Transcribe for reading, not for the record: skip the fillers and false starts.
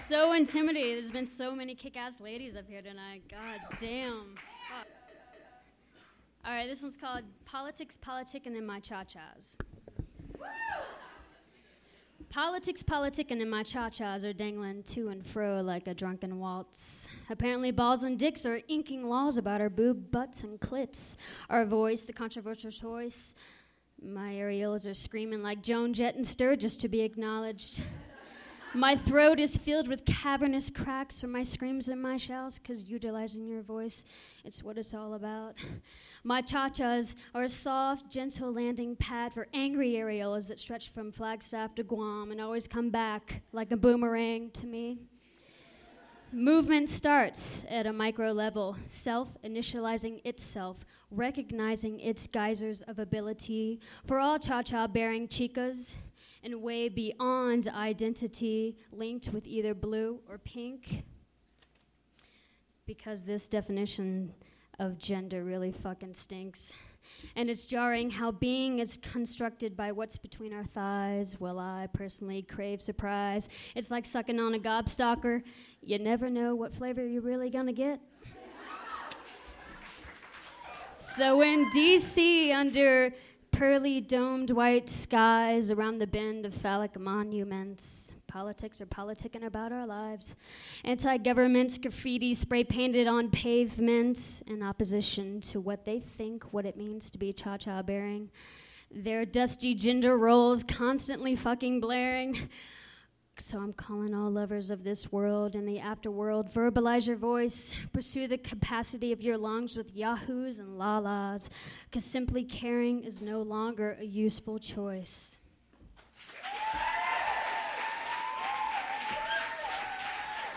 so intimidated. There's been so many kick-ass ladies up here tonight. God damn. Fuck. All right, this one's called Politics, Politickin' in My Cha-Chas. Politics, politicking, and my cha-chas are dangling to and fro like a drunken waltz. Apparently balls and dicks are inking laws about our boob, butts, and clits. Our voice, the controversial choice. My areolas are screaming like Joan Jett and Sturgis to be acknowledged. My throat is filled with cavernous cracks from my screams and my shouts, because utilizing your voice, it's what it's all about. My cha-chas are a soft, gentle landing pad for angry areolas that stretch from Flagstaff to Guam and always come back like a boomerang to me. Movement starts at a micro level, self-initializing itself, recognizing its geysers of ability for all cha-cha bearing chicas, and way beyond identity, linked with either blue or pink. Because this definition of gender really fucking stinks. And it's jarring how being is constructed by what's between our thighs. Well, I personally crave surprise. It's like sucking on a gobstopper. You never know what flavor you're really gonna get. So in DC, under pearly domed white skies around the bend of phallic monuments, politics are politicking about our lives. Anti-government graffiti spray painted on pavements in opposition to what they think what it means to be cha-cha bearing. Their dusty gender roles constantly fucking blaring. So I'm calling all lovers of this world and the afterworld, verbalize your voice, pursue the capacity of your lungs with yahoos and la-las, because simply caring is no longer a useful choice.